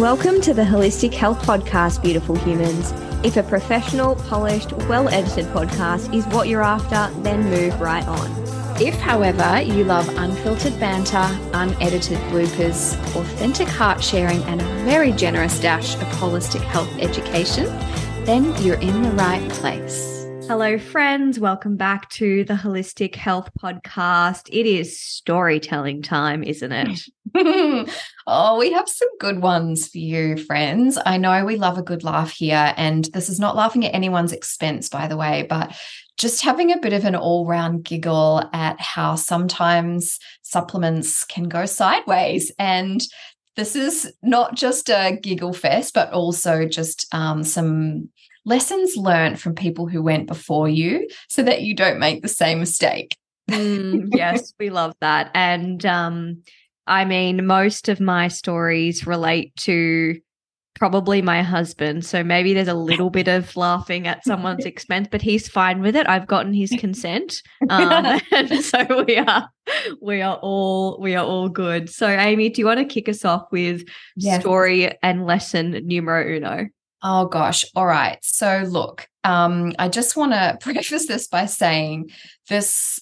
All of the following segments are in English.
Welcome to the Holistic Health Podcast, beautiful humans. If a professional, polished, well-edited podcast is what you're after, then move right on. If, however, you love unfiltered banter, unedited bloopers, authentic heart sharing, and a very generous dash of holistic health education, then you're in the right place. Hello, friends. Welcome back to the Holistic Health Podcast. It is storytelling time, isn't it? Oh, we have some good ones for you, friends. I know we love a good laugh here, and this is not laughing at anyone's expense, by the way, but just having a bit of an all-round giggle at how sometimes supplements can go sideways. And this is not just a giggle fest, but also just some lessons learned from people who went before you so that you don't make the same mistake. Yes, we love that. And I mean, most of my stories relate to probably my husband. So maybe there's a little bit of laughing at someone's expense, but he's fine with it. I've gotten his consent. And so we are all good. So Amy, do you want to kick us off with story and lesson numero uno? Oh gosh. All right. So look, I just want to preface this by saying this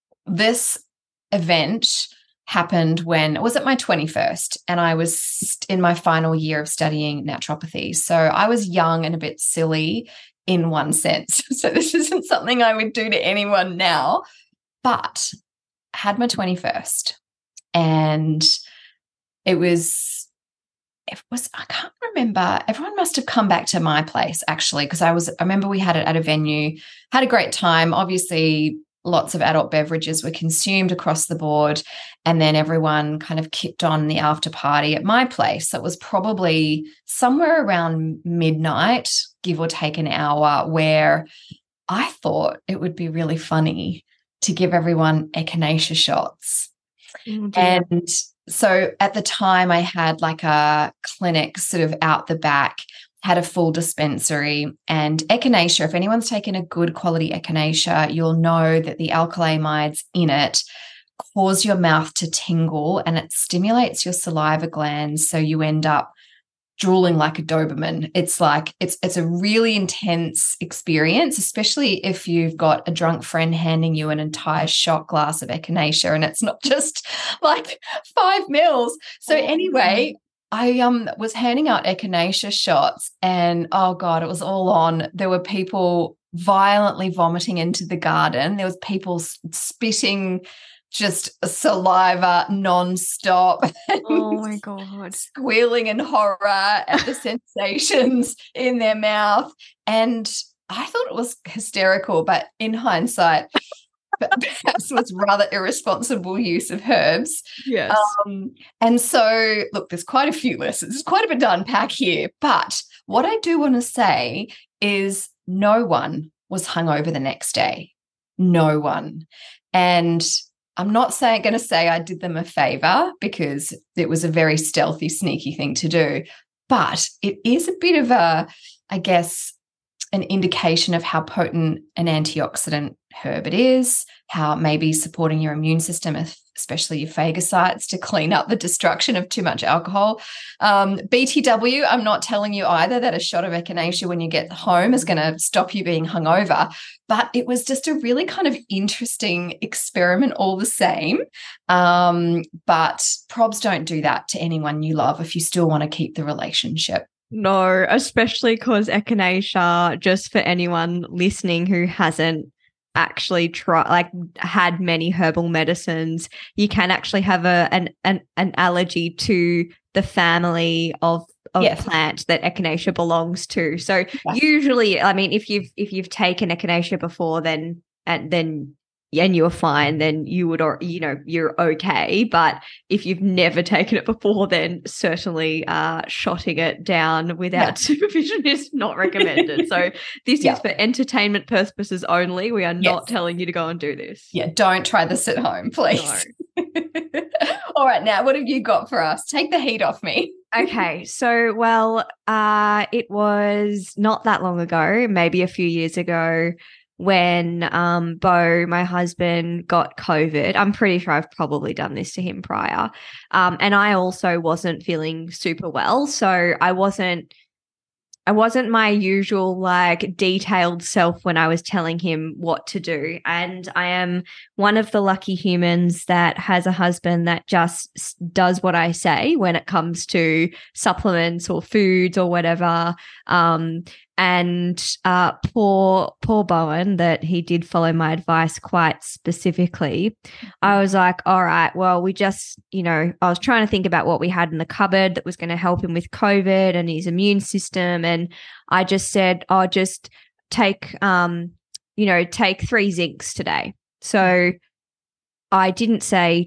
event happened when it was at my 21st, and I was in my final year of studying naturopathy. So I was young and a bit silly in one sense. So this isn't something I would do to anyone now, but I had my 21st, and it was, I can't remember. Everyone must have come back to my place actually, because I remember we had it at a venue, had a great time. Obviously, lots of adult beverages were consumed across the board, and then everyone kind of kicked on the after party at my place. So it was probably somewhere around midnight, give or take an hour, where I thought it would be really funny to give everyone echinacea shots. And so at the time I had like a clinic sort of out the back, had a full dispensary, and echinacea, if anyone's taken a good quality echinacea, you'll know that the alkylamides in it cause your mouth to tingle, and it stimulates your saliva glands. So you end up drooling like a Doberman. It's like, it's a really intense experience, especially if you've got a drunk friend handing you an entire shot glass of echinacea, and it's not just like 5 mils. So anyway, I was handing out echinacea shots, and oh God, it was all on. There were people violently vomiting into the garden. There was people spitting just saliva nonstop. Oh my God. Squealing in horror at the sensations in their mouth. And I thought it was hysterical, but in hindsight, perhaps was rather irresponsible use of herbs. Yes. And so, look, there's quite a few lessons. There's quite a bit to unpack here. But what I do want to say is no one was hungover the next day. No one. And I'm not going to say I did them a favor, because it was a very stealthy, sneaky thing to do. But it is a bit of I guess, an indication of how potent an antioxidant herb it is, how it may be supporting your immune system, especially your phagocytes, to clean up the destruction of too much alcohol. BTW, I'm not telling you either that a shot of echinacea when you get home is going to stop you being hungover, but it was just a really kind of interesting experiment all the same. But probs don't do that to anyone you love if you still want to keep the relationship. No, especially because echinacea, just for anyone listening who hasn't actually had many herbal medicines, you can actually have an allergy to the family of plant that echinacea belongs to. So usually, I mean, if you've taken echinacea before, then you're fine, then you would, or you're okay. But if you've never taken it before, then certainly shotting it down without supervision is not recommended. So this is for entertainment purposes only. We are not telling you to go and do this. Yeah, don't try this at home, please. No. All right, now what have you got for us? Take the heat off me. Okay, so it was not that long ago, maybe a few years ago, when Bo, my husband, got COVID. I'm pretty sure I've probably done this to him prior. And I also wasn't feeling super well. So I wasn't my usual like detailed self when I was telling him what to do. And I am one of the lucky humans that has a husband that just does what I say when it comes to supplements or foods or whatever. And poor Bowen, that he did follow my advice quite specifically. I was like, all right, well, we just, I was trying to think about what we had in the cupboard that was going to help him with COVID and his immune system. And I just said, oh, just take 3 zincs today. So I didn't say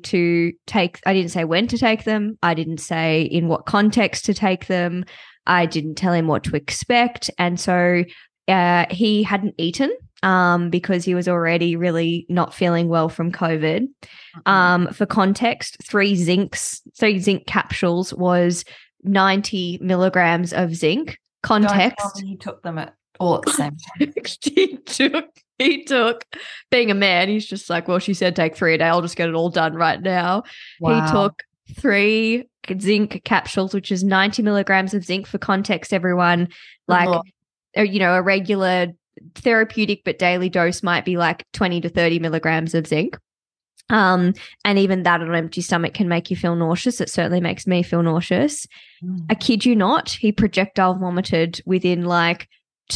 when to take them. I didn't say in what context to take them. I didn't tell him what to expect. And so he hadn't eaten because he was already really not feeling well from COVID. For context, 3 zinc capsules was 90 milligrams of zinc. Context. Don't tell me he took them all at the same time. He took, being a man, he's just like, well, she said take 3 a day. I'll just get it all done right now. Wow. He took 3 zinc capsules, which is 90 milligrams of zinc. For context, everyone, like, a regular therapeutic but daily dose might be like 20 to 30 milligrams of zinc. And even that on an empty stomach can make you feel nauseous. It certainly makes me feel nauseous. I kid you not, he projectile vomited within like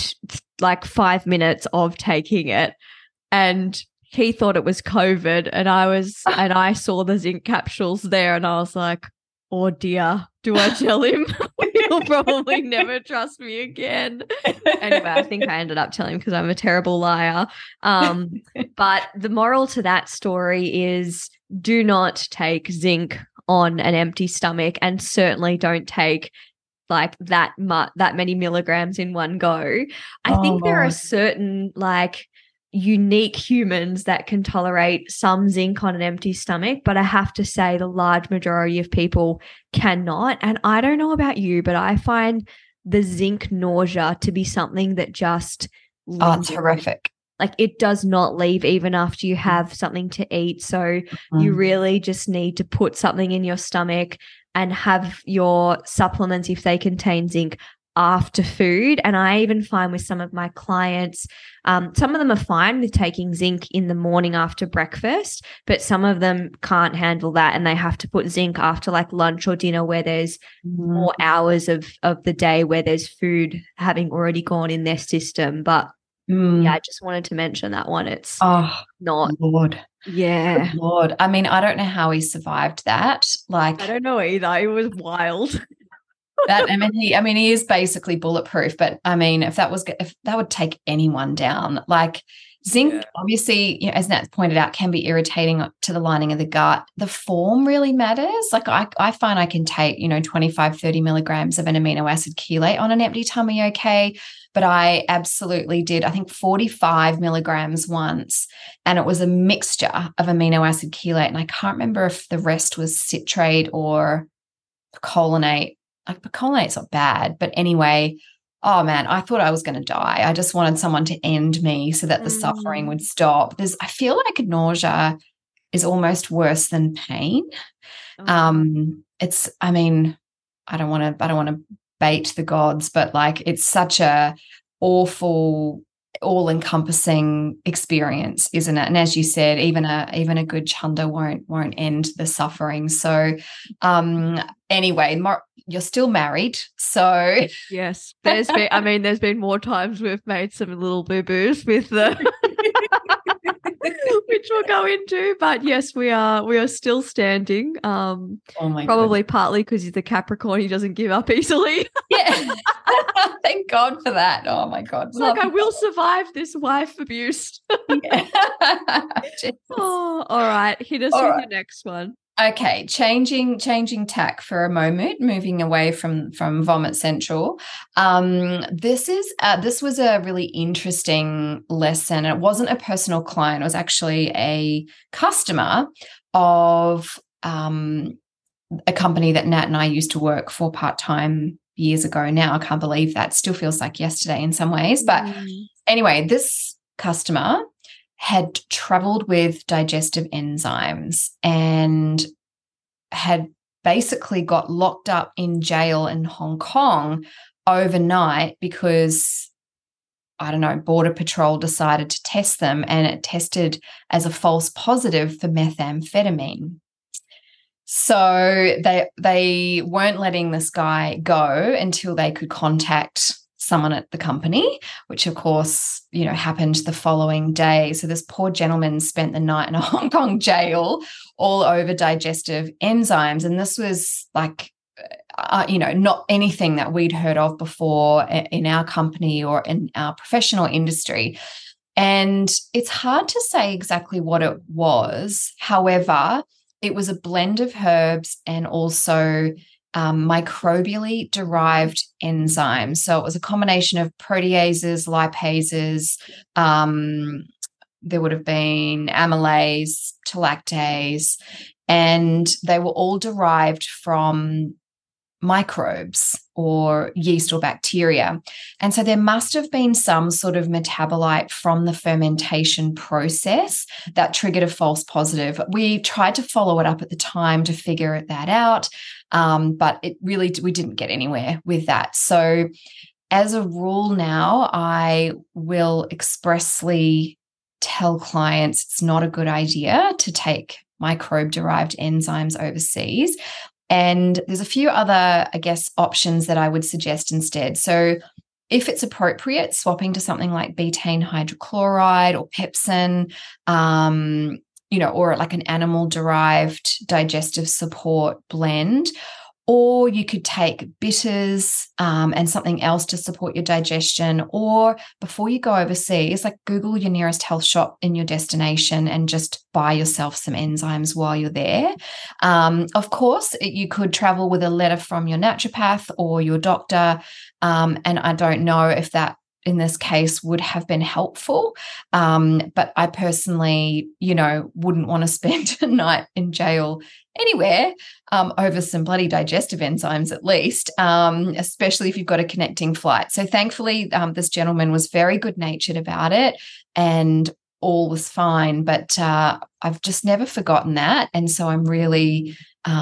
5 minutes of taking it. And he thought it was COVID, and I saw the zinc capsules there, and I was like, oh dear, do I tell him? He'll probably never trust me again. Anyway, I think I ended up telling him because I'm a terrible liar. But the moral to that story is do not take zinc on an empty stomach, and certainly don't take like that many milligrams in one go. I think there are certain like unique humans that can tolerate some zinc on an empty stomach, but I have to say the large majority of people cannot. And I don't know about you, but I find the zinc nausea to be something that just it's horrific. Like it does not leave even after you have something to eat. So you really just need to put something in your stomach and have your supplements, if they contain zinc, after food. And I even find with some of my clients, some of them are fine with taking zinc in the morning after breakfast, but some of them can't handle that, and they have to put zinc after like lunch or dinner, where there's more hours of the day where there's food having already gone in their system. But yeah, I just wanted to mention that one. It's not. Lord. Yeah. Good Lord. I mean, I don't know how he survived that. Like, I don't know either. It was wild. He is basically bulletproof, but I mean, if that would take anyone down. Like zinc, obviously, as Nat pointed out, can be irritating to the lining of the gut. The form really matters. Like I find I can take, 25, 30 milligrams of an amino acid chelate on an empty tummy, okay. But I absolutely did, I think 45 milligrams once, and it was a mixture of amino acid chelate. And I can't remember if the rest was citrate or picolinate. Like picolinate's not bad, but anyway, oh man, I thought I was going to die. I just wanted someone to end me so that the suffering would stop. I feel like nausea is almost worse than pain. I don't want to bait the gods, but like it's such a awful, all-encompassing experience, isn't it? And as you said, even a good chunda won't end the suffering. So anyway, you're still married, so yes, there's been more times we've made some little boo-boos with the which we'll go into, but yes, we are still standing. Probably partly because he's the Capricorn, he doesn't give up easily. Yeah. Thank God for that. Oh my God. It's like I will survive this wife abuse. Oh, all right. Hit us with your next one. Okay, changing tack for a moment, moving away from Vomit Central. This was a really interesting lesson. It wasn't a personal client; it was actually a customer of a company that Nat and I used to work for part-time years ago. Now I can't believe that. Still feels like yesterday in some ways. But anyway, this customer had traveled with digestive enzymes and had basically got locked up in jail in Hong Kong overnight because, I don't know, Border Patrol decided to test them, and it tested as a false positive for methamphetamine. So they weren't letting this guy go until they could contact someone at the company, which of course, happened the following day. So this poor gentleman spent the night in a Hong Kong jail all over digestive enzymes. And this was like, not anything that we'd heard of before in our company or in our professional industry. And it's hard to say exactly what it was. However, it was a blend of herbs and also microbially derived enzymes. So it was a combination of proteases, lipases, there would have been amylase, lactase, and they were all derived from microbes or yeast or bacteria. And so there must have been some sort of metabolite from the fermentation process that triggered a false positive. We tried to follow it up at the time to figure that out, but we didn't get anywhere with that. So as a rule now, I will expressly tell clients it's not a good idea to take microbe-derived enzymes overseas. And there's a few other, options that I would suggest instead. So if it's appropriate, swapping to something like betaine hydrochloride or pepsin, or like an animal-derived digestive support blend. Or you could take bitters and something else to support your digestion. Or before you go overseas, like Google your nearest health shop in your destination and just buy yourself some enzymes while you're there. Of course, you could travel with a letter from your naturopath or your doctor. And I don't know if that in this case would have been helpful. But I personally, wouldn't want to spend a night in jail anywhere over some bloody digestive enzymes at least, especially if you've got a connecting flight. So thankfully, this gentleman was very good-natured about it and all was fine. But I've just never forgotten that. And so I'm really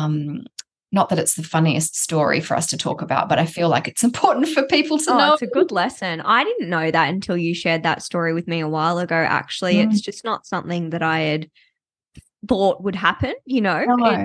not that it's the funniest story for us to talk about, but I feel like it's important for people to know. It's a good lesson. I didn't know that until you shared that story with me a while ago, actually. It's just not something that I had thought would happen, No.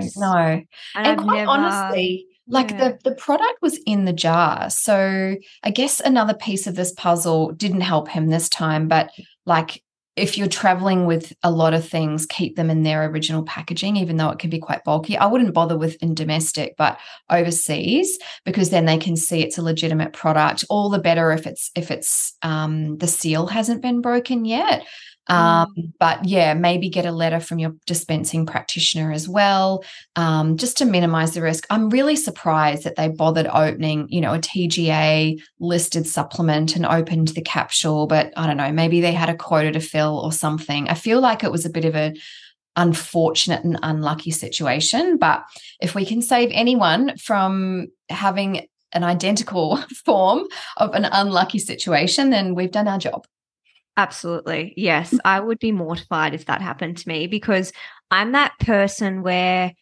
And quite honestly, the product was in the jar. So I guess another piece of this puzzle didn't help him this time, but like, if you're traveling with a lot of things, keep them in their original packaging, even though it can be quite bulky. I wouldn't bother with in domestic, but overseas, because then they can see it's a legitimate product. All the better if it's the seal hasn't been broken yet. But yeah, maybe get a letter from your dispensing practitioner as well, just to minimize the risk. I'm really surprised that they bothered opening, a TGA listed supplement and opened the capsule, but I don't know, maybe they had a quota to fill or something. I feel like it was a bit of an unfortunate and unlucky situation, but if we can save anyone from having an identical form of an unlucky situation, then we've done our job. Absolutely. Yes. I would be mortified if that happened to me, because I'm that person where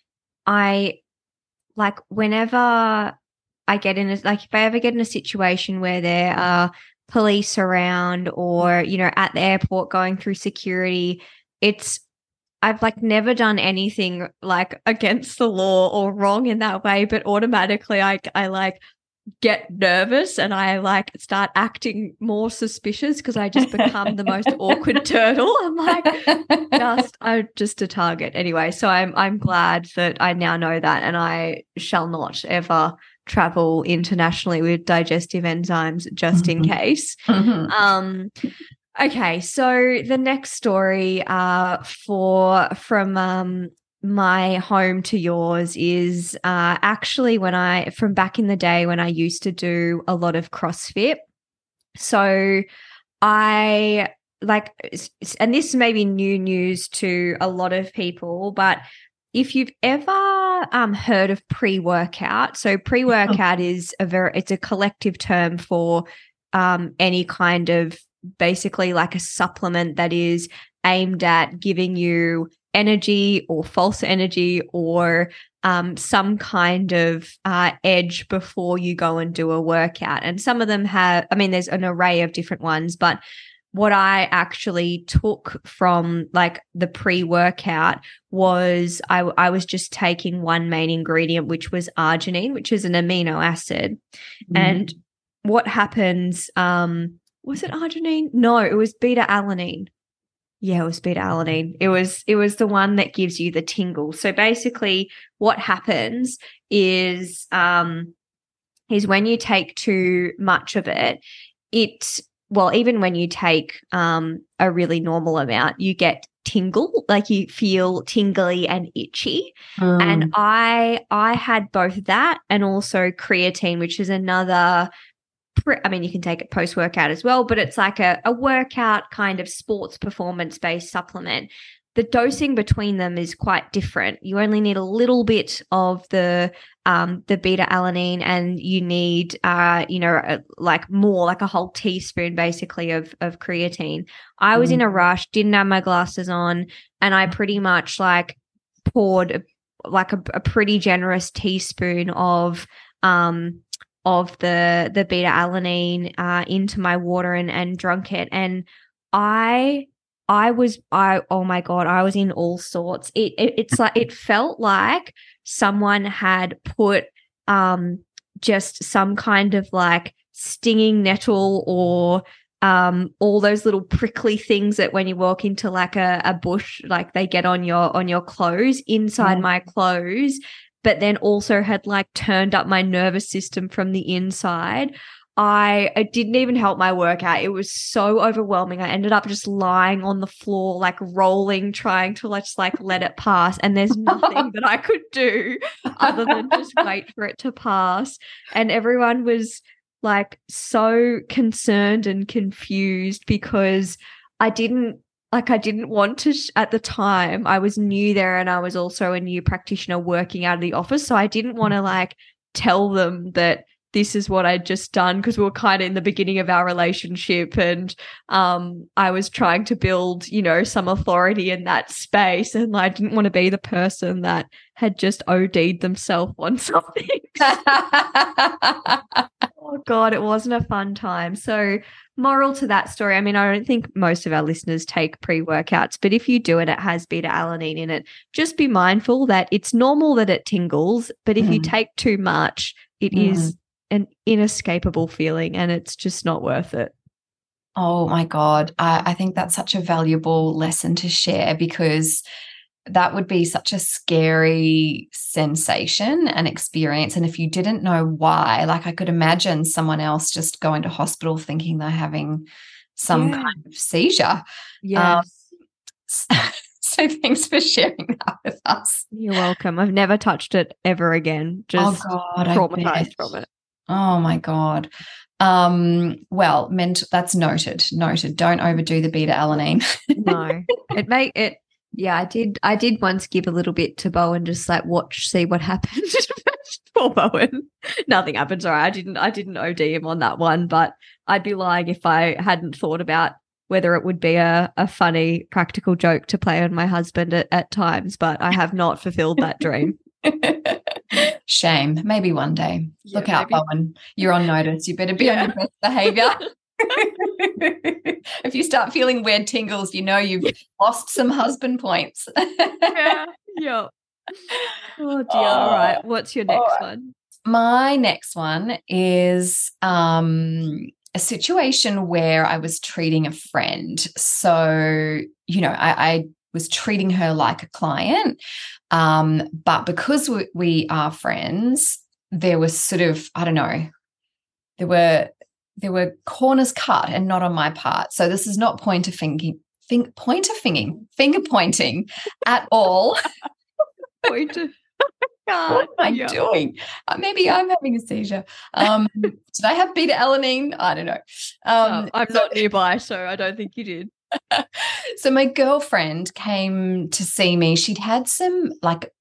whenever I get in if I ever get in a situation where there are police around or, at the airport going through security, I've never done anything against the law or wrong in that way, but automatically I get nervous and I start acting more suspicious because I just become the most awkward turtle. I'm just a target anyway. So I'm glad that I now know that, and I shall not ever travel internationally with digestive enzymes just in case. Okay, so the next story from my home to yours is actually from back in the day when I used to do a lot of CrossFit. So and this may be new news to a lot of people, but if you've ever heard of pre-workout, so pre-workout is it's a collective term for any kind of basically like a supplement that is aimed at giving you energy or false energy or some kind of edge before you go and do a workout. And some of them have, I mean, there's an array of different ones, but what I actually took from like the pre-workout was I was just taking one main ingredient, which was arginine, which is an amino acid. And what happens, was it arginine? No, it was beta-alanine. Yeah, it was beta-alanine. It was the one that gives you the tingle. So basically what happens is when you take too much of it, even when you take a really normal amount, you get tingle, like you feel tingly and itchy. And I had both that and also creatine, which is another, I mean, you can take it post-workout as well, but it's like a workout kind of sports performance-based supplement. The dosing between them is quite different. You only need a little bit of the beta-alanine, and you need, like more, like a whole teaspoon basically of creatine. I was in a rush, didn't have my glasses on, and I pretty much like poured a pretty generous teaspoon of the beta-alanine into my water and drunk it. And oh my God, I was in all sorts. It's like, it felt like someone had put just some kind of like stinging nettle or all those little prickly things that when you walk into like a bush, like they get on your clothes, inside my clothes, but then also had like turned up my nervous system from the inside. It didn't even help my workout. It was so overwhelming. I ended up just lying on the floor, like rolling, trying to just like let it pass. And there's nothing that I could do other than just wait for it to pass. And everyone was like so concerned and confused because I didn't want to, at the time, I was new there and I was also a new practitioner working out of the office. So I didn't want to like tell them that this is what I'd just done, because we were kind of in the beginning of our relationship and I was trying to build, some authority in that space, and I didn't want to be the person that had just OD'd themselves on something. Oh God, it wasn't a fun time. So moral to that story, I mean, I don't think most of our listeners take pre-workouts, but if you do and it has beta-alanine in it, just be mindful that it's normal that it tingles, but if you take too much, it is an inescapable feeling and it's just not worth it. Oh my God. I think that's such a valuable lesson to share, because that would be such a scary sensation and experience. And if you didn't know why, like I could imagine someone else just going to hospital thinking they're having some kind of seizure. Yes. So thanks for sharing that with us. You're welcome. I've never touched it ever again. Just traumatized from it. Oh my God. Well, that's noted. Don't overdo the beta-alanine. No, I did once give a little bit to Bowen, just like see what happened. Poor Bowen. Nothing happened. Sorry, I didn't OD him on that one, but I'd be lying if I hadn't thought about whether it would be a funny practical joke to play on my husband at times, but I have not fulfilled that dream. Shame. Maybe one day. Look out, Bowen. You're on notice. You better be on your best behavior. If you start feeling weird tingles, you've lost some husband points. Yeah. Oh dear. All right. What's your next one? My next one is a situation where I was treating a friend. So, I was treating her like a client. But because we are friends, there was sort of, I don't know, there were corners cut and not on my part. So this is not finger pointing at all. Pointer. What am I doing? Maybe I'm having a seizure. Did I have beta-alanine? I don't know. I'm not nearby, so I don't think you did. So my girlfriend came to see me. She'd had some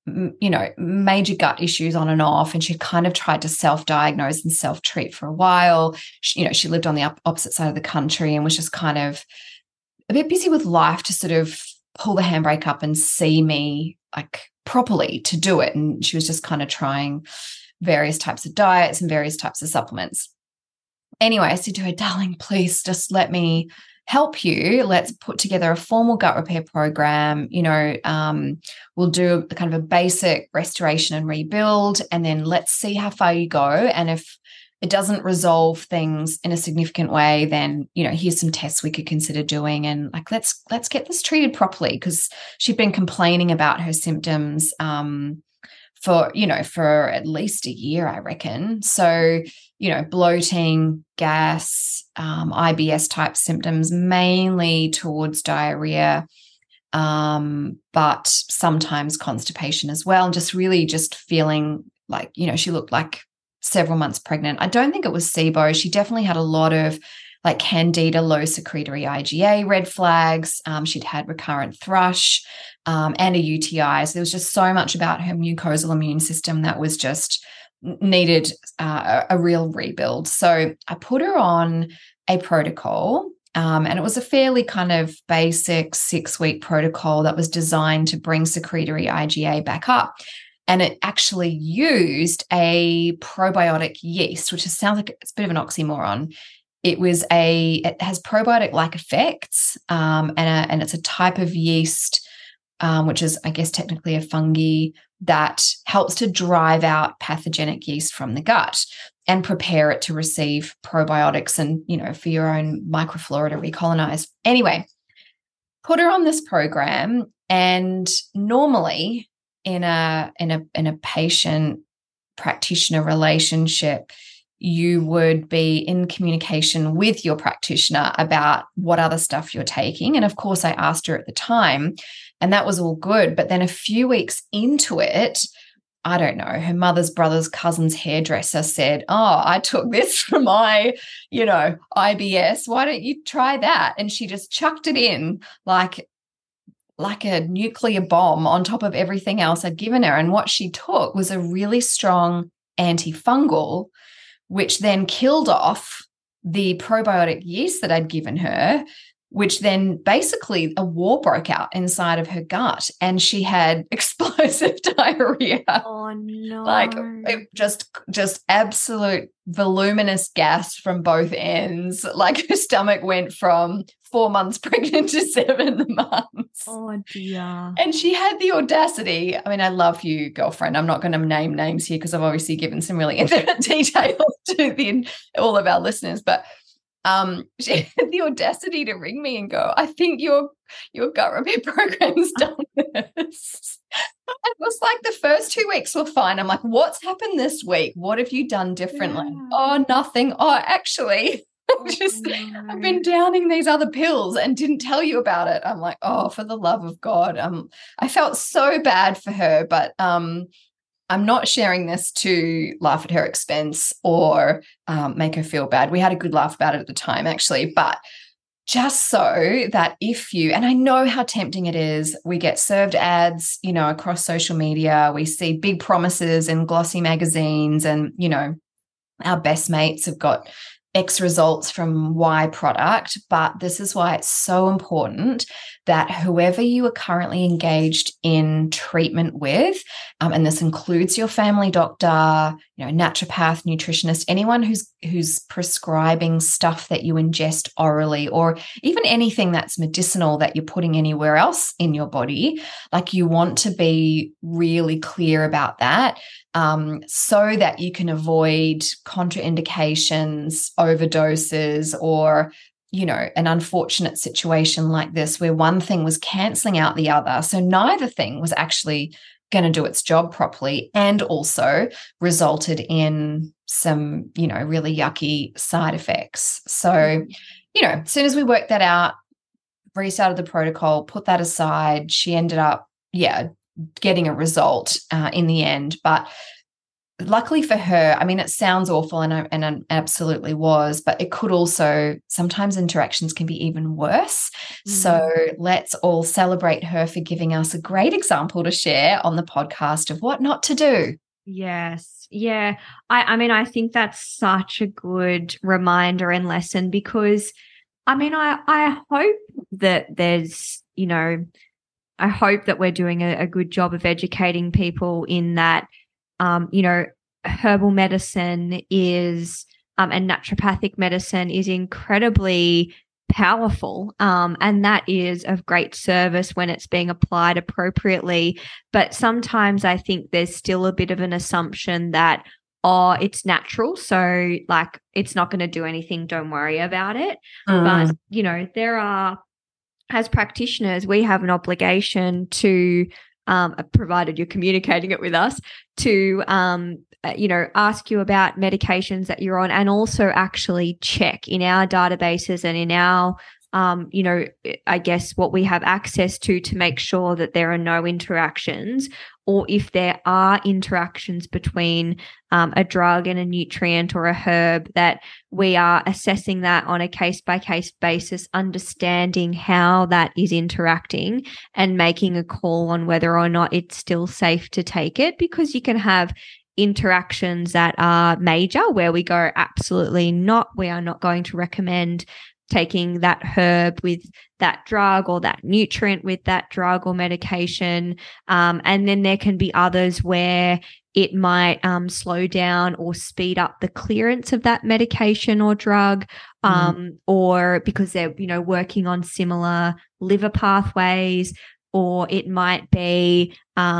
major gut issues on and off, and she'd kind of tried to self-diagnose and self-treat for a while. She lived on the opposite side of the country and was just kind of a bit busy with life to sort of pull the handbrake up and see me like properly to do it. And she was just kind of trying various types of diets and various types of supplements. Anyway, I said to her, darling, please just let me help you. Let's put together a formal gut repair program. We'll do kind of a basic restoration and rebuild, and then let's see how far you go. And if it doesn't resolve things in a significant way, then, here's some tests we could consider doing. And like, let's get this treated properly, because she'd been complaining about her symptoms for at least a year, I reckon. So, bloating, gas, IBS type symptoms, mainly towards diarrhea, but sometimes constipation as well. And just feeling like, she looked like several months pregnant. I don't think it was SIBO. She definitely had a lot of like candida, low secretory IgA red flags. She'd had recurrent thrush and a UTI. So there was just so much about her mucosal immune system that was just needed a real rebuild. So I put her on a protocol, and it was a fairly kind of basic 6-week protocol that was designed to bring secretory IgA back up. And it actually used a probiotic yeast, which sounds like it's a bit of an oxymoron. It has probiotic-like effects, and it's a type of yeast, which is, I guess, technically a fungi that helps to drive out pathogenic yeast from the gut and prepare it to receive probiotics and, for your own microflora to recolonize. Anyway, put her on this program, and normally in a patient practitioner relationship, you would be in communication with your practitioner about what other stuff you're taking. And of course, I asked her at the time, and that was all good. But then a few weeks into it, I don't know, her mother's brother's cousin's hairdresser said, oh, I took this for my, IBS. Why don't you try that? And she just chucked it in like a nuclear bomb on top of everything else I'd given her. And what she took was a really strong antifungal, which then killed off the probiotic yeast that I'd given her, which then basically a war broke out inside of her gut, and she had explosive diarrhea. Oh no. Like it just absolute voluminous gas from both ends. Like her stomach went from 4 months pregnant to 7 months. Oh dear. And she had the audacity. I mean, I love you, girlfriend. I'm not going to name names here because I've obviously given some really intimate details to all of our listeners, but she had the audacity to ring me and go, I think your gut repair program's done this. It was like the first 2 weeks were fine. I'm like, what's happened this week? What have you done differently? Yeah. Oh, nothing. Oh, actually, I've been downing these other pills and didn't tell you about it. I'm like, oh, for the love of God. I felt so bad for her, but I'm not sharing this to laugh at her expense or make her feel bad. We had a good laugh about it at the time, actually, but just so that and I know how tempting it is, we get served ads, across social media, we see big promises in glossy magazines, and, our best mates have got X results from Y product, but this is why it's so important that whoever you are currently engaged in treatment with, and this includes your family doctor, naturopath, nutritionist, anyone who's prescribing stuff that you ingest orally, or even anything that's medicinal that you're putting anywhere else in your body, like you want to be really clear about that, so that you can avoid contraindications, overdoses, or an unfortunate situation like this where one thing was canceling out the other. So neither thing was actually going to do its job properly, and also resulted in some, really yucky side effects. So, as soon as we worked that out, restarted the protocol, put that aside, she ended up, getting a result in the end. But luckily for her, I mean, it sounds awful, and it absolutely was, but it could also, sometimes interactions can be even worse. So let's all celebrate her for giving us a great example to share on the podcast of what not to do. Yes. Yeah. I mean, I think that's such a good reminder and lesson, because I mean, I hope that there's, I hope that we're doing a good job of educating people in that, herbal medicine is, and naturopathic medicine is incredibly powerful. And that is of great service when it's being applied appropriately. But sometimes I think there's still a bit of an assumption that, oh, it's natural, so like it's not going to do anything, don't worry about it. But, there are, as practitioners, we have an obligation to, provided you're communicating it with us, to, ask you about medications that you're on, and also actually check in our databases and in our, I guess what we have access to make sure that there are no interactions, or if there are interactions between a drug and a nutrient or a herb, that we are assessing that on a case-by-case basis, understanding how that is interacting and making a call on whether or not it's still safe to take it. Because you can have interactions that are major where we go, absolutely not, we are not going to recommend taking that herb with that drug or that nutrient with that drug or medication. And then there can be others where it might slow down or speed up the clearance of that medication or drug, or because they're, working on similar liver pathways, or it might be,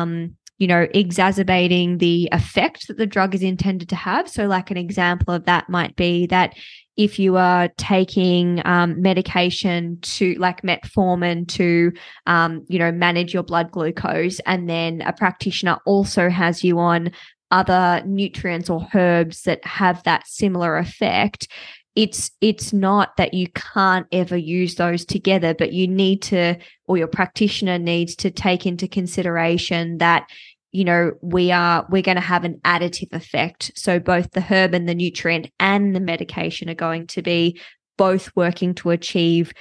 exacerbating the effect that the drug is intended to have. So like an example of that might be that if you are taking medication to like metformin to, manage your blood glucose, and then a practitioner also has you on other nutrients or herbs that have that similar effect, it's not that you can't ever use those together, but you need to, or your practitioner needs to take into consideration that, we're going to have an additive effect. So both the herb and the nutrient and the medication are going to be both working to achieve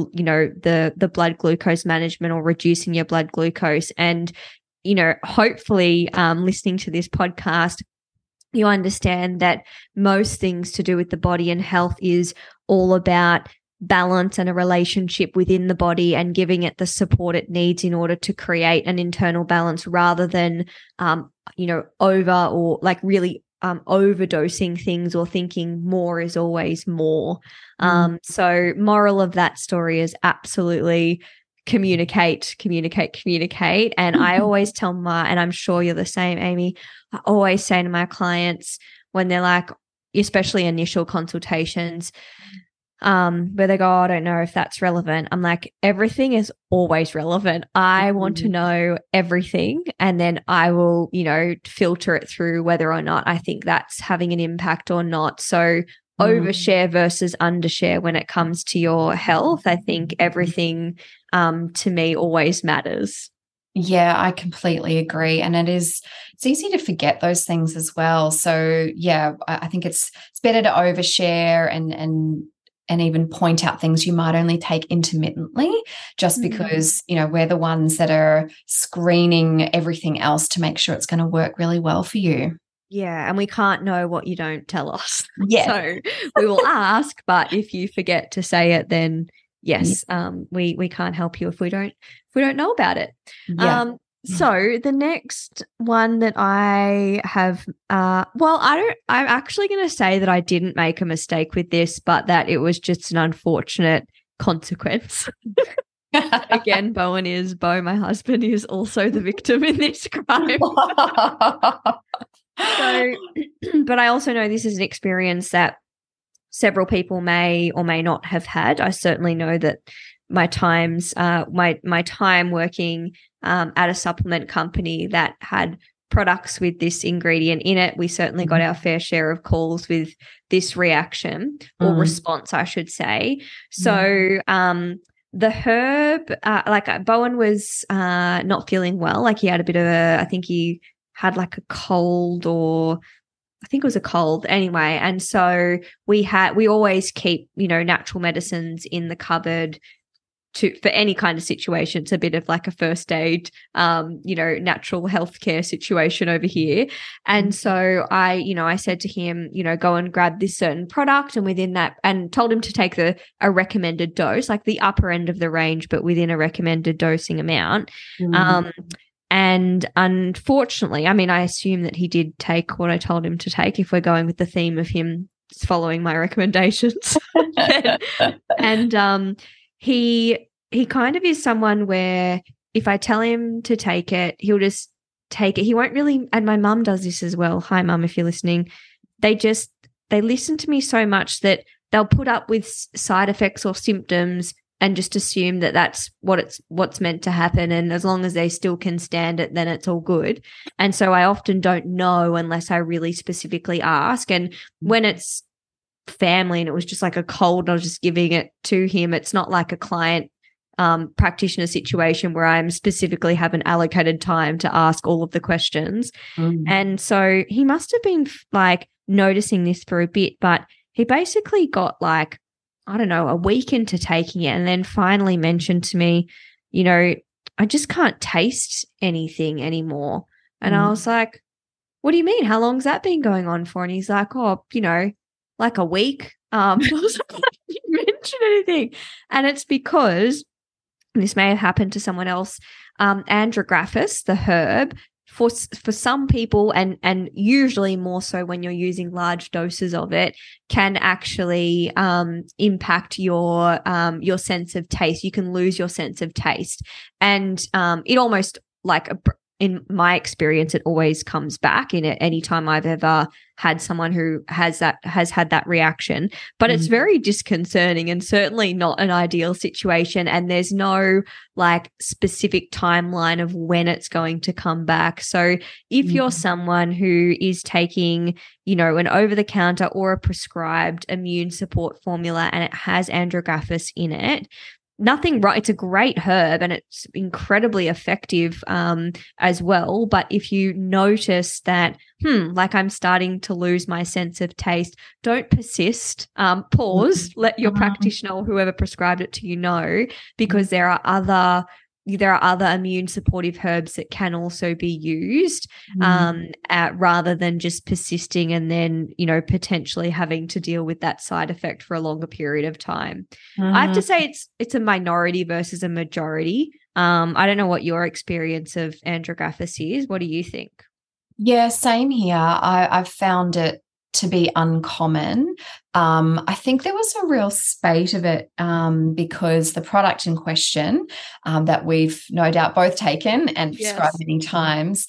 the blood glucose management or reducing your blood glucose. And, hopefully listening to this podcast, you understand that most things to do with the body and health is all about balance and a relationship within the body and giving it the support it needs in order to create an internal balance, rather than, over or like really overdosing things or thinking more is always more. So moral of that story is absolutely communicate. And I always tell and I'm sure you're the same, Amy, I always say to my clients when they're like, especially initial consultations, where they go, oh, I don't know if that's relevant. I'm like, everything is always relevant. I want to know everything, and then I will, filter it through whether or not I think that's having an impact or not. So overshare versus undershare when it comes to your health. I think everything to me always matters. Yeah, I completely agree. And it's easy to forget those things as well. So yeah, I think it's better to overshare and even point out things you might only take intermittently, just because, we're the ones that are screening everything else to make sure it's going to work really well for you. Yeah, and we can't know what you don't tell us. Yeah. So we will ask, but if you forget to say it, then yes, we can't help you if we don't know about it. Yeah. So the next one that I have, I'm actually going to say that I didn't make a mistake with this, but that it was just an unfortunate consequence. Again, Bo, my husband, is also the victim in this crime. So, but I also know this is an experience that several people may or may not have had. I certainly know that my time working at a supplement company that had products with this ingredient in it, we certainly got our fair share of calls with this reaction or response, I should say. So the herb, Bowen was not feeling well. Like he had a bit of I think he had like a cold, or I think it was a cold anyway. And so we always keep, natural medicines in the cupboard for any kind of situation. It's a bit of like a first aid, natural healthcare situation over here. And so I said to him, go and grab this certain product, and within that, and told him to take a recommended dose, like the upper end of the range, but within a recommended dosing amount. And unfortunately, I assume that he did take what I told him to take, if we're going with the theme of him following my recommendations. and he kind of is someone where if I tell him to take it, he'll just take it. He won't really, and my mum does this as well. Hi, Mum, if you're listening. They listen to me so much that they'll put up with side effects or symptoms and just assume that that's what's meant to happen. And as long as they still can stand it, then it's all good. And so I often don't know unless I really specifically ask. And when it's family and it was just like a cold and I was just giving it to him, it's not like a client practitioner situation where I'm specifically haven't allocated time to ask all of the questions. And so he must have been like noticing this for a bit, but he basically got like, I don't know, a week into taking it, and then finally mentioned to me, I just can't taste anything anymore. And I was like, what do you mean? How long's that been going on for? And he's like, oh, like a week. I was like, why didn't you mention anything? And it's because, this may have happened to someone else, andrographis, the herb, for some people, and usually more so when you're using large doses of it, can actually impact your sense of taste. You can lose your sense of taste, and it almost like in my experience, it always comes back in it any time I've ever had someone who has had that reaction. But it's very disconcerting and certainly not an ideal situation. And there's no like specific timeline of when it's going to come back. So if you're someone who is taking, an over-the-counter or a prescribed immune support formula and it has andrographis in it, nothing wrong. It's a great herb and it's incredibly effective as well. But if you notice that, like I'm starting to lose my sense of taste, don't persist. Pause. Let your practitioner or whoever prescribed it to you know, because there are other immune supportive herbs that can also be used rather than just persisting and then, potentially having to deal with that side effect for a longer period of time. I have to say it's a minority versus a majority. I don't know what your experience of andrographis is. What do you think? Yeah, same here. I've found it to be uncommon. I think there was a real spate of it because the product in question that we've no doubt both taken and prescribed many times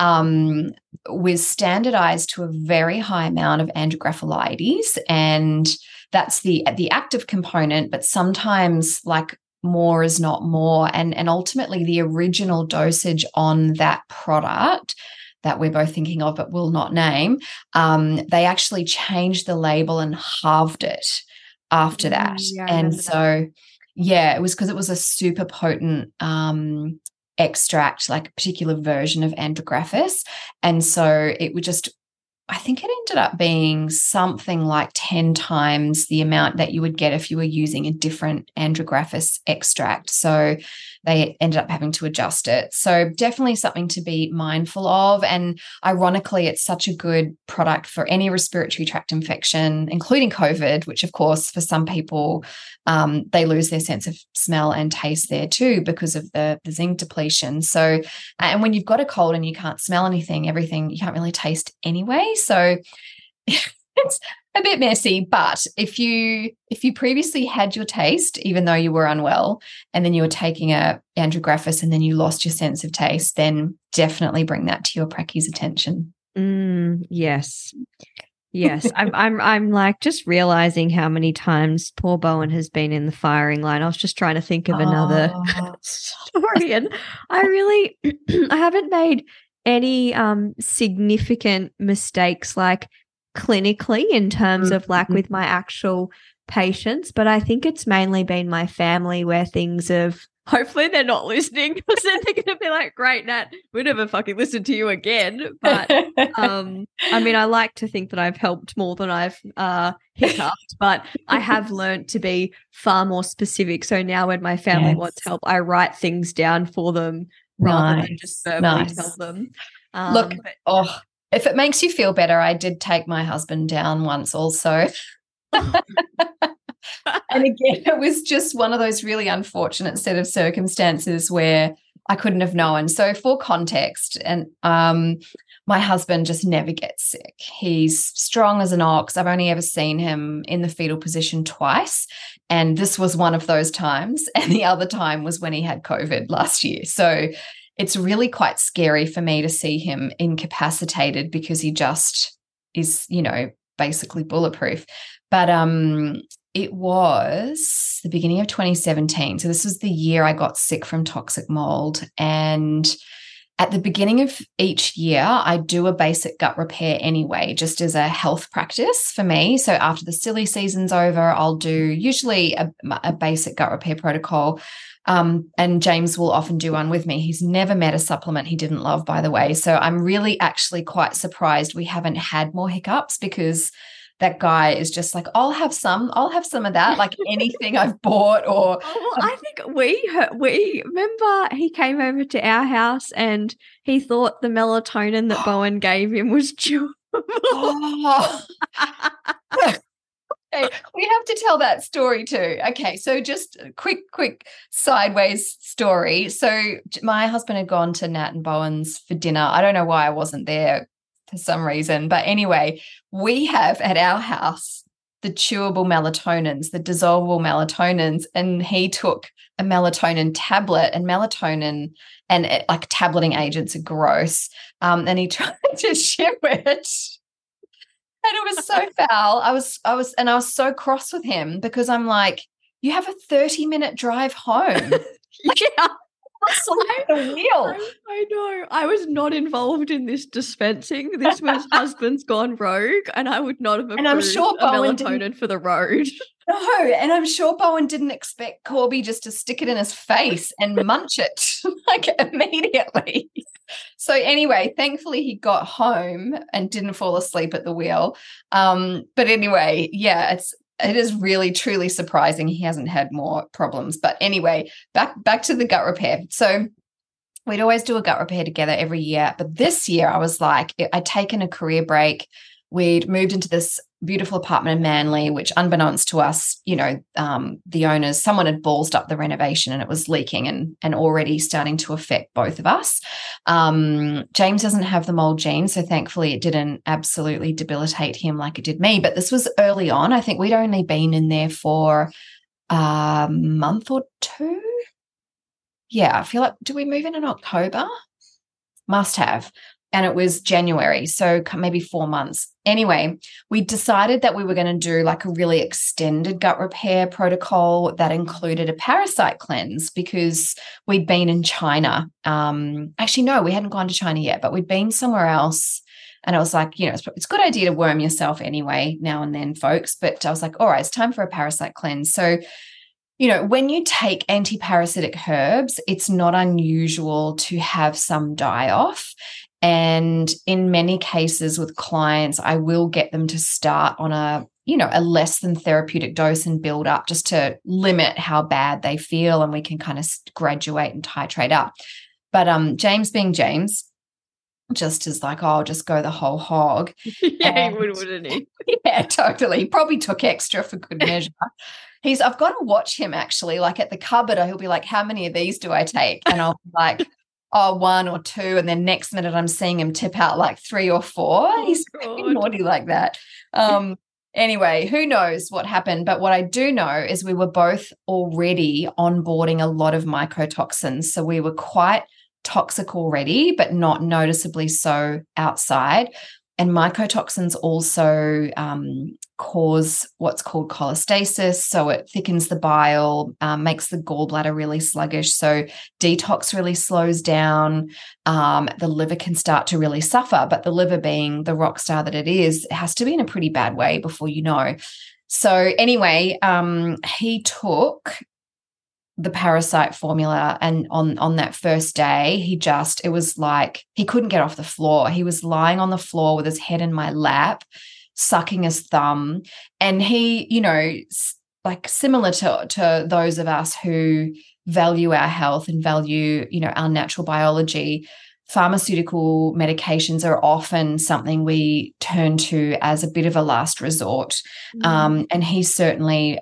was standardized to a very high amount of andrographolides, and that's the active component, but sometimes like more is not more, and ultimately the original dosage on that product that we're both thinking of but will not name, they actually changed the label and halved it after that. And so, it was because it was a super potent extract, like a particular version of andrographis. And so it would just, I think it ended up being something like 10 times the amount that you would get if you were using a different andrographis extract. So they ended up having to adjust it. So definitely something to be mindful of. And ironically, it's such a good product for any respiratory tract infection, including COVID, which of course for some people, they lose their sense of smell and taste there too because of the zinc depletion. So, and when you've got a cold and you can't smell anything, everything, you can't really taste anyway. So it's a bit messy, but if you previously had your taste, even though you were unwell, and then you were taking a andrographis and then you lost your sense of taste, then definitely bring that to your practice's attention. Yes. I'm like just realizing how many times poor Bowen has been in the firing line. I was just trying to think of another story, and I haven't made any significant mistakes like clinically in terms of like with my actual patients, but I think it's mainly been my family where things have Hopefully they're not listening because then they're going to be like, great, Nat, we never fucking listen to you again. But I mean, I like to think that I've helped more than I've hiccuped, but I have learned to be far more specific. So now when my family wants help, I write things down for them rather than just verbally tell them. Look, if it makes you feel better, I did take my husband down once also. And again, it was just one of those really unfortunate set of circumstances where I couldn't have known. So for context, and my husband just never gets sick. He's strong as an ox. I've only ever seen him in the fetal position twice. And this was one of those times. And the other time was when he had COVID last year. So it's really quite scary for me to see him incapacitated because he just is, basically bulletproof. But it was the beginning of 2017. So this was the year I got sick from toxic mold. And at the beginning of each year, I do a basic gut repair anyway, just as a health practice for me. So after the silly season's over, I'll do usually a basic gut repair protocol. And James will often do one with me. He's never met a supplement he didn't love, by the way. So I'm really actually quite surprised we haven't had more hiccups because that guy is just like, I'll have some of that, like anything I've bought or. I think we remember he came over to our house and he thought the melatonin that Bowen gave him was chewable. Okay, we have to tell that story too. Okay, so just a quick sideways story. So my husband had gone to Nat and Bowen's for dinner. I don't know why I wasn't there for some reason. But anyway, we have at our house the chewable melatonins, the dissolvable melatonins, and he took a melatonin tablet, and melatonin and like tableting agents are gross. And he tried to chew it. And it was so foul. I was so cross with him because I'm like, you have a 30-minute drive home. Yeah. The wheel. I know. I was not involved in this dispensing. This was husband's gone rogue, and I would not have approved I'm sure a melatonin for the road. No, and I'm sure Bowen didn't expect Corby just to stick it in his face and munch it like immediately. So anyway, thankfully he got home and didn't fall asleep at the wheel. But anyway, yeah, it is really truly surprising he hasn't had more problems. But anyway, back to the gut repair. So we'd always do a gut repair together every year. But this year I was like, I'd taken a career break. We'd moved into this beautiful apartment in Manly, which unbeknownst to us, the owners, someone had ballsed up the renovation and it was leaking and already starting to affect both of us. James doesn't have the mold gene, so thankfully it didn't absolutely debilitate him like it did me. But this was early on. I think we'd only been in there for a month or two. Yeah, I feel like, did we move in October? Must have. And it was January, so maybe 4 months. Anyway, we decided that we were going to do like a really extended gut repair protocol that included a parasite cleanse because we'd been in China. Actually, no, we hadn't gone to China yet, but we'd been somewhere else. And I was like, it's a good idea to worm yourself anyway now and then, folks. But I was like, all right, it's time for a parasite cleanse. So when you take anti-parasitic herbs, it's not unusual to have some die off. And in many cases with clients, I will get them to start on a less than therapeutic dose and build up just to limit how bad they feel. And we can kind of graduate and titrate up. But James being James, just is like, I'll just go the whole hog. Yeah, he would, wouldn't he? Yeah, totally. He probably took extra for good measure. I've got to watch him actually, like at the cupboard, he'll be like, how many of these do I take? And I'll be like, 1 or 2. And then next minute I'm seeing him tip out like 3 or 4. Oh, he's naughty like that. Anyway, who knows what happened? But what I do know is we were both already onboarding a lot of mycotoxins. So we were quite toxic already, but not noticeably so outside. And mycotoxins also cause what's called cholestasis. So it thickens the bile, makes the gallbladder really sluggish. So detox really slows down. The liver can start to really suffer. But the liver, being the rock star that it is, it has to be in a pretty bad way before you know. So anyway, he took the parasite formula, and on that first day it was like he couldn't get off the floor. He was lying on the floor with his head in my lap, sucking his thumb, and he, like similar to those of us who value our health and value, our natural biology, pharmaceutical medications are often something we turn to as a bit of a last resort. And he certainly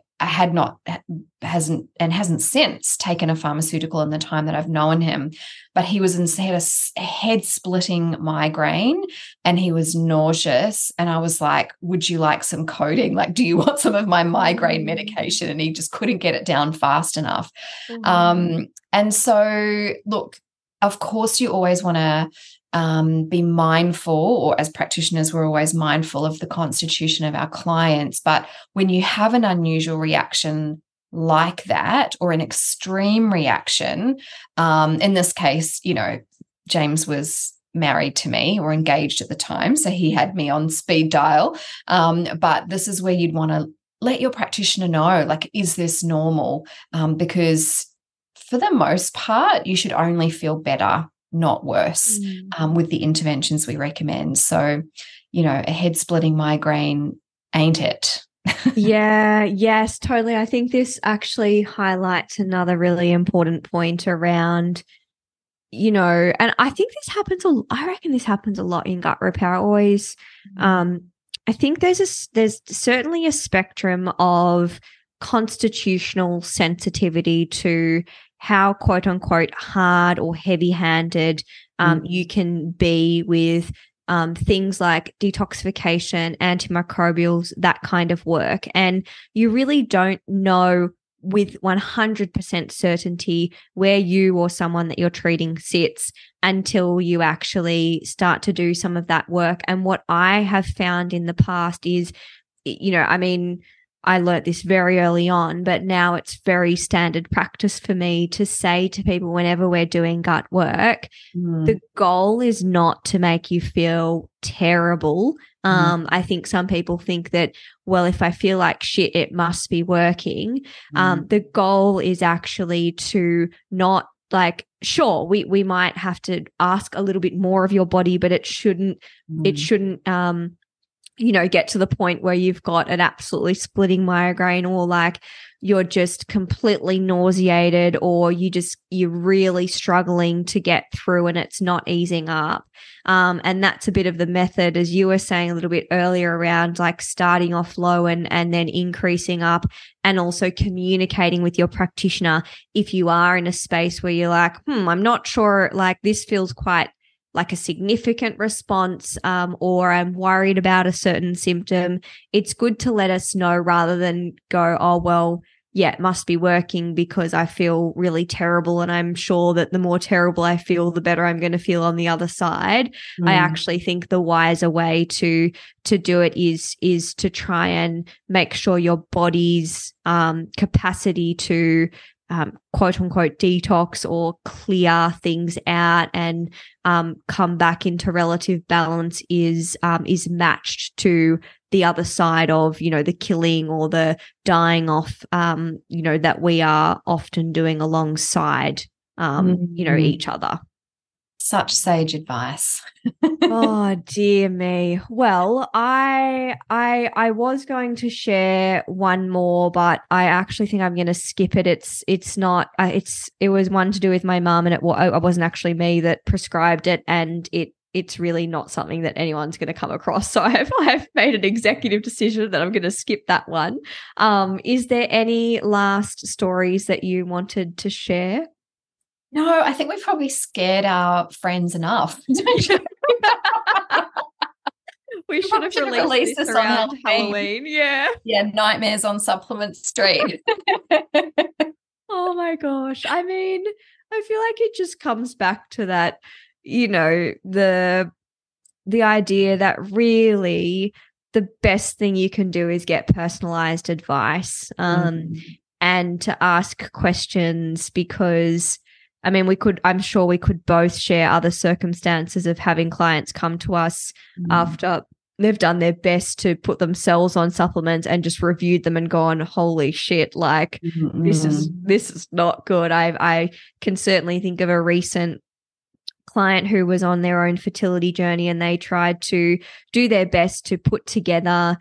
hasn't since taken a pharmaceutical in the time that I've known him, but he had a head splitting migraine and he was nauseous. And I was like, would you like some codeine? Like, do you want some of my migraine medication? And he just couldn't get it down fast enough. And so, look, of course, you always want to be mindful, or as practitioners, we're always mindful of the constitution of our clients. But when you have an unusual reaction like that, or an extreme reaction, in this case, James was married to me or engaged at the time, so he had me on speed dial. But this is where you'd want to let your practitioner know, like, is this normal? Because for the most part, you should only feel better, not worse, with the interventions we recommend. So, a head-splitting migraine ain't it. Yes, totally. I think this actually highlights another really important point around, and I think I reckon this happens a lot in gut repair. Always, I think there's certainly a spectrum of constitutional sensitivity to how quote unquote hard or heavy handed you can be with things like detoxification, antimicrobials, that kind of work. And you really don't know with 100% certainty where you or someone that you're treating sits until you actually start to do some of that work. And what I have found in the past is, I learnt this very early on, but now it's very standard practice for me to say to people whenever we're doing gut work, the goal is not to make you feel terrible. I think some people think that, well, if I feel like shit, it must be working. The goal is actually to not, like, sure, we might have to ask a little bit more of your body, but it shouldn't get to the point where you've got an absolutely splitting migraine, or like you're just completely nauseated, or you're really struggling to get through and it's not easing up. And that's a bit of the method, as you were saying a little bit earlier, around like starting off low and then increasing up, and also communicating with your practitioner if you are in a space where you're like, I'm not sure, like this feels quite like a significant response, or I'm worried about a certain symptom. It's good to let us know rather than go, oh, well, yeah, it must be working because I feel really terrible. And I'm sure that the more terrible I feel, the better I'm going to feel on the other side. I actually think the wiser way to do it is to try and make sure your body's capacity to quote unquote detox or clear things out and come back into relative balance is matched to the other side of, the killing or the dying off, that we are often doing alongside, each other. Such sage advice. Oh dear me. Well, I was going to share one more, but I actually think I'm going to skip it. It's not. It was one to do with my mum, and it wasn't actually me that prescribed it, and it's really not something that anyone's going to come across. So I've made an executive decision that I'm going to skip that one. Is there any last stories that you wanted to share? No, I think we've probably scared our friends enough. We should have released this around Halloween. Yeah, Nightmares on Supplement Street. Oh my gosh. I mean, I feel like it just comes back to that, the idea that really the best thing you can do is get personalized advice, and to ask questions, because I mean, I'm sure we could both share other circumstances of having clients come to us after they've done their best to put themselves on supplements and just reviewed them and gone, holy shit, like this is not good. I can certainly think of a recent client who was on their own fertility journey, and they tried to do their best to put together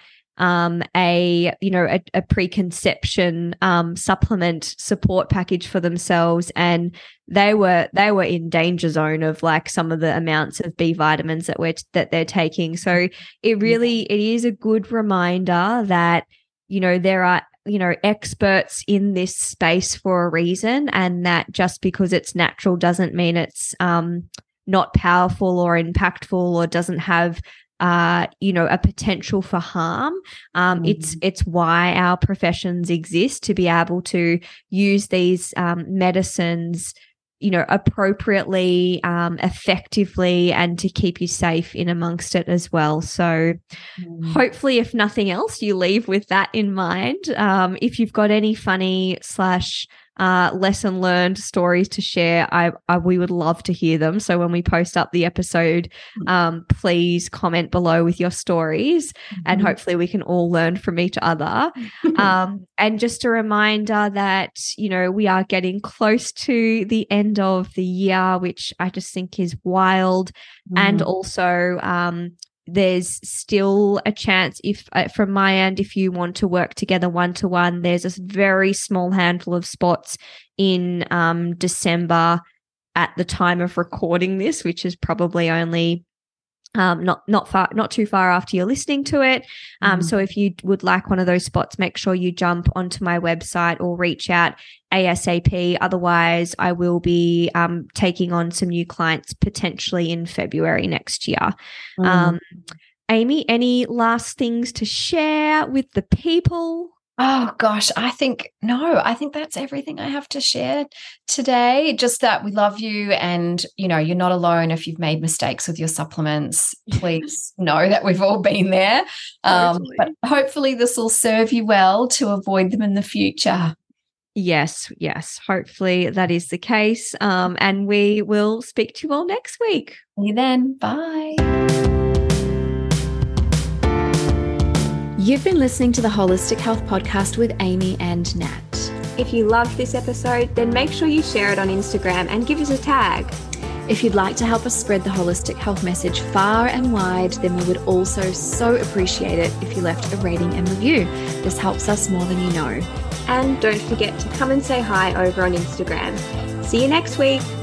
a preconception supplement support package for themselves, and they were in danger zone of like some of the amounts of B vitamins that they're taking. So it is a good reminder that there are experts in this space for a reason, and that just because it's natural doesn't mean it's not powerful or impactful or doesn't have a potential for harm. It's why our professions exist, to be able to use these medicines appropriately, effectively, and to keep you safe in amongst it as well. So hopefully, if nothing else, you leave with that in mind. If you've got any funny / lesson learned stories to share, we would love to hear them. So when we post up the episode, please comment below with your stories, and hopefully we can all learn from each other. And just a reminder that, we are getting close to the end of the year, which I just think is wild. And also, there's still a chance, if from my end, if you want to work together one-to-one, there's a very small handful of spots in December at the time of recording this, which is probably only not too far after you're listening to it. So if you would like one of those spots, make sure you jump onto my website or reach out ASAP. Otherwise, I will be taking on some new clients potentially in February next year. Amy, any last things to share with the people? Oh gosh, I think that's everything I have to share today. Just that we love you, and you're not alone if you've made mistakes with your supplements. Please know that we've all been there. Totally. But hopefully this will serve you well to avoid them in the future. Yes. Hopefully that is the case. And we will speak to you all next week. See you then. Bye. You've been listening to the Holistic Health Podcast with Amy and Nat. If you loved this episode, then make sure you share it on Instagram and give us a tag. If you'd like to help us spread the holistic health message far and wide, then we would also so appreciate it if you left a rating and review. This helps us more than you know. And don't forget to come and say hi over on Instagram. See you next week.